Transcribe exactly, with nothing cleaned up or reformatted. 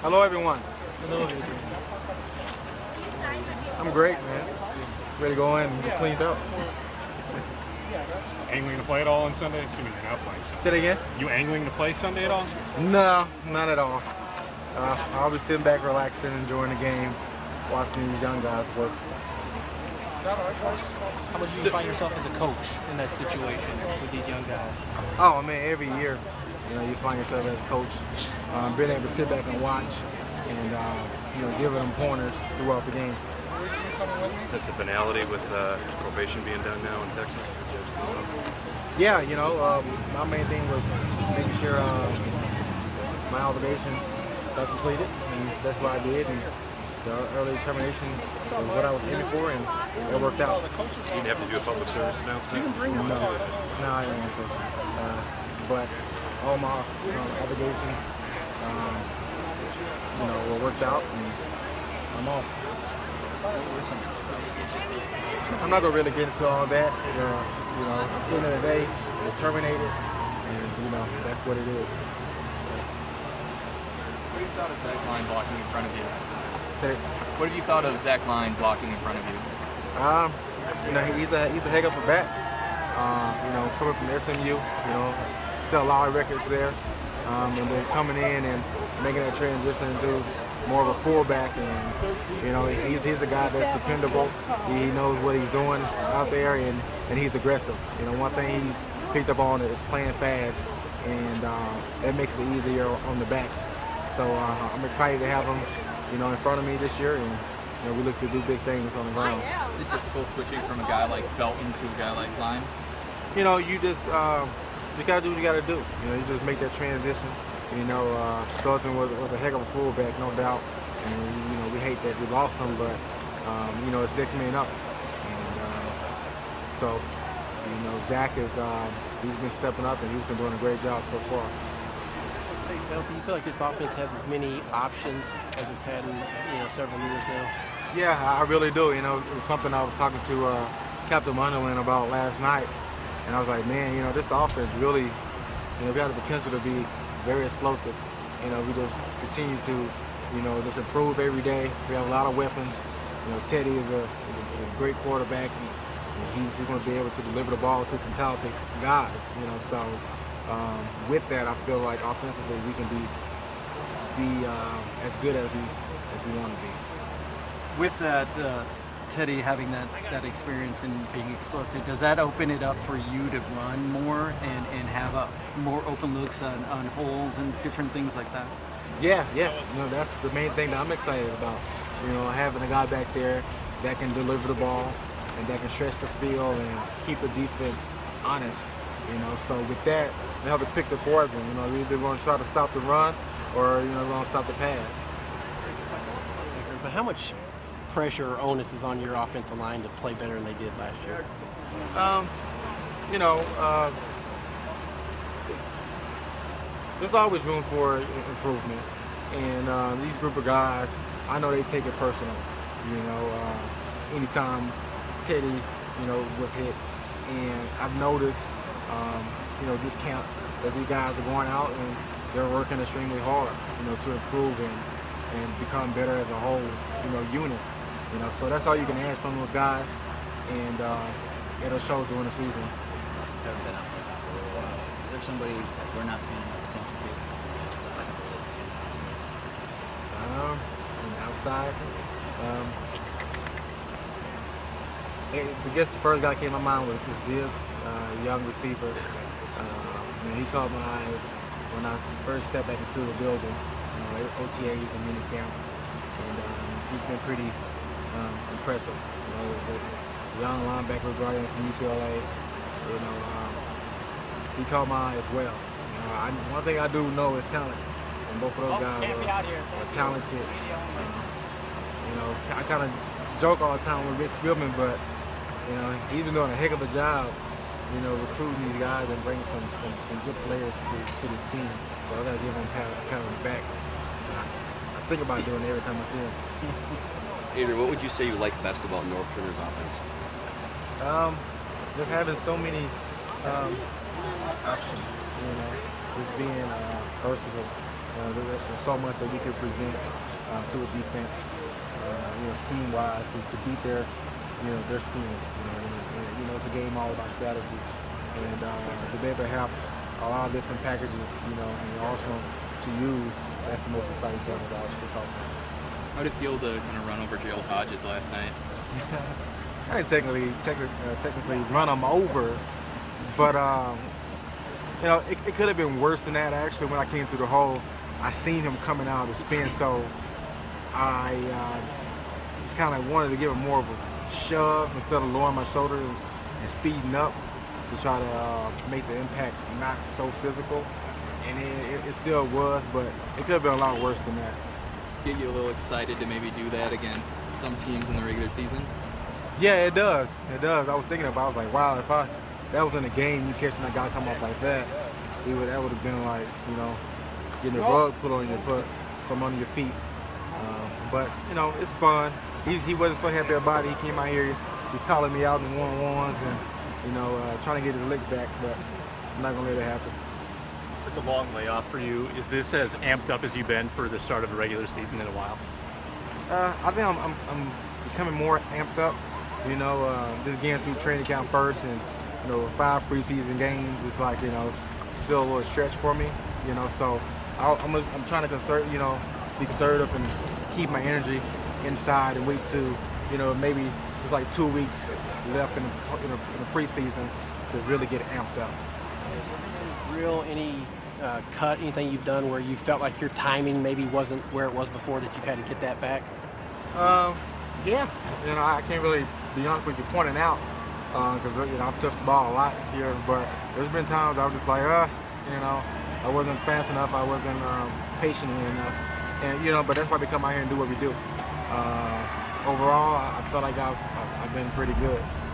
Hello, everyone. Hello, Adrian. I'm great, man. Ready to go in and get cleaned up. Angling to play at all on Sunday? Assuming you're not playing Sunday. Say that again? You angling to play Sunday at all? No, not at all. Uh, I'll be sitting back, relaxing, enjoying the game, watching these young guys work. How much do you find yourself as a coach in that situation with these young guys? Oh, man, every year, you know, you find yourself as a coach, um, being able to sit back and watch and, uh, you know, giving them pointers throughout the game. Sense of finality with uh, probation being done now in Texas? Yeah, you know, um, my main thing was making sure uh, my obligations got completed, and that's what I did. And the early termination was what I was aiming for, and it worked out. You didn't have to do a public service announcement? No, no, I didn't have to. Uh, but all my you know, obligations, um, you know, were worked out, and I'm off. I'm not gonna really get into all that. Uh, you know, at the end of the day, it's terminated, and you know that's what it is. What have you thought of Zach Line blocking in front of you? Say, What have you thought of Zach Line blocking in front of you? um, you know, he's a he's a heck of a bat. Uh, you know, coming from S M U, you know, sell a lot of records there, um, and then coming in and making that transition into more of a fullback, and you know, he's he's a guy that's dependable. He knows what he's doing out there, and and he's aggressive. You know, one thing he's picked up on is playing fast, and uh, that makes it easier on the backs. So uh, I'm excited to have him, you know, in front of me this year, and you know, we look to do big things on the ground. Is it difficult switching from a guy like Felton to a guy like Line? You know, you just uh, just gotta do what you gotta do. You know, you just make that transition. You know, uh, Felton was, was a heck of a fullback, no doubt. And you know, we hate that we lost him, but um, you know, it's next man up. And uh, so, you know, Zach is uh, he's been stepping up, and he's been doing a great job so far. Do you feel like this offense has as many options as it's had in you know several years now? Yeah, I really do. You know, it was something I was talking to uh, Captain Munderland about last night, and I was like, man, you know, this offense really, you know, we have the potential to be very explosive. You know, we just continue to, you know, just improve every day. We have a lot of weapons. You know, Teddy is a, is a, is a great quarterback. He, he's going to be able to deliver the ball to some talented guys. You know, so um, with that, I feel like offensively we can be be uh, as good as we as we want to be. With that, uh, Teddy having that, that experience and being explosive, does that open it up for you to run more and, and have a more open looks on, on holes and different things like that? Yeah, yeah. You know, that's the main thing that I'm excited about. You know, having a guy back there that can deliver the ball and that can stretch the field and keep the defense honest. You know, so with that, they have to pick the poison. You know, we're either going to try to stop the run or, you know, we're going to stop the pass. But how much pressure or onus is on your offensive line to play better than they did last year? Um, you know, uh, there's always room for improvement. And uh, these group of guys, I know they take it personal. You know, uh, anytime Teddy, you know, was hit. And I've noticed, um, you know, this camp, that these guys are going out and they're working extremely hard, you know, to improve and, and become better as a whole, you know, unit. You know, so that's all you can ask from those guys, and uh, it'll show during the season. Haven't been out there for a little while. Is there somebody that we're not paying enough attention to? It's a, it's a real estate. Um, and outside, um, I guess the first guy that came to my mind was, was Dibbs, uh, young receiver. Uh, you know, he caught my eye when I first stepped back into the building, you know, O T As and minicamp, and um, he's been pretty um, impressive. You know, the young linebacker guardian from U C L A, you know, um, he caught my eye as well. You know, I, one thing I do know is talent, and both of those guys are, are talented. Um, you know, I kind of joke all the time with Rick Spielman, but you know, he's been doing a heck of a job, you know, recruiting these guys and bringing some, some, some good players to, to this team. So I gotta give him a pat, a pat on the back. I, I think about doing it every time I see him. Adrian, what would you say you like best about Norv Turner's offense? Um, just having so many um, options, you know, just being uh, versatile. You know, there, there's so much that we could present uh, to a defense, uh, you know, scheme-wise, to, to beat their, you know, their scheme. You know, and, and, you know, it's a game all about strategy, and uh, to be able to have a lot of different packages, you know, and also to use, that's the most exciting thing about this offense. How did it feel to kind of run over Gerald Hodges last night? I didn't technically, technically, uh, technically run him over, but um, you know, it, it could have been worse than that. Actually, when I came through the hole, I seen him coming out of the spin, so I uh, just kind of wanted to give him more of a shove instead of lowering my shoulders and, and speeding up to try to uh, make the impact not so physical. And it, it, it still was, but it could have been a lot worse than that. Get you a little excited to maybe do that against some teams in the regular season? Yeah, it does. It does. I was thinking about it. I was like, wow, if I that was in a game, you catching that guy come off like that, it would that would have been like, you know, getting the rug put on your foot from under your feet. Um, but you know, it's fun. He he wasn't so happy about it. He came out here, he's calling me out in one-on-ones and you know, uh, trying to get his lick back, but I'm not gonna let it happen. With the long layoff for you, is this as amped up as you've been for the start of a regular season in a while? Uh, I think I'm, I'm, I'm becoming more amped up. You know, uh, just getting through training camp first, and you know, five preseason games. It's like, you know, still a little stretch for me. You know, so I'll, I'm, I'm trying to conserve, you know, be conservative and keep my energy inside and wait to, you know, maybe there's like two weeks left in the, in the, in the preseason to really get amped up. Real any uh, cut, anything you've done where you felt like your timing maybe wasn't where it was before that you've had to get that back? Um, yeah, you know, I can't really be honest with you pointing out because uh, you know, I've touched the ball a lot here, but there's been times I was just like, uh, you know, I wasn't fast enough, I wasn't um, patient enough, and you know, but that's why we come out here and do what we do. Uh, overall, I felt like I've, I've been pretty good.